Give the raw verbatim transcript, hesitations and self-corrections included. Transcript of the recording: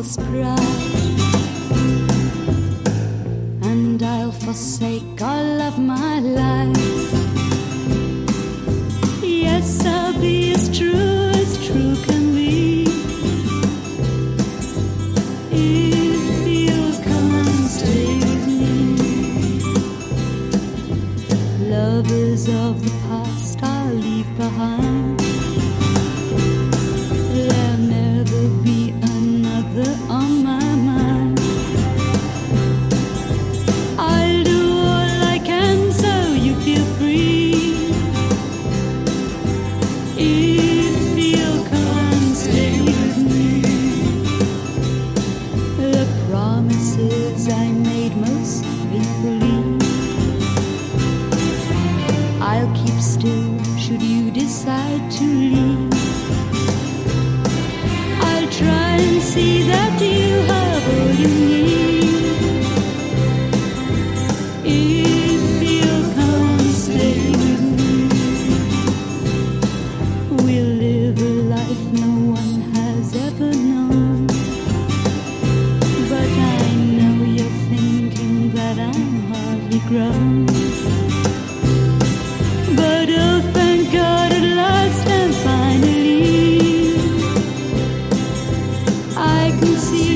false pride, and I'll forsake all of my life. Yes, I'll be as true as true can be, if you'll come and stay with me. Lovers of the past I'll leave behind. There'll never be another on my mind. I'll do all I can so you feel free, if you'll come and stay with me. The promises I made most faithfully, I'll keep still should you decide to leave. I'll try and see that you have all you need, if you'll come and stay with me. We'll live a life no one has ever known, but I know you're thinking that I'm hardly grown. But oh, thank God at last and finally, I can see